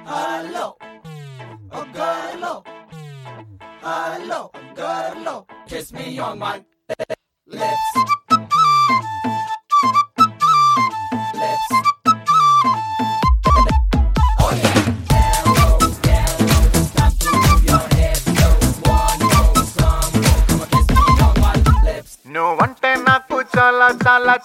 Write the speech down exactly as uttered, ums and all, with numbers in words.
Hello, oh girl, hello, girl, kiss me on my lips. Lips. Oh yeah. Hello, hello, it's time to move your hips. So one more, some more, come on, kiss me on my lips. నువ్వంటే నాకు చాలా చాలా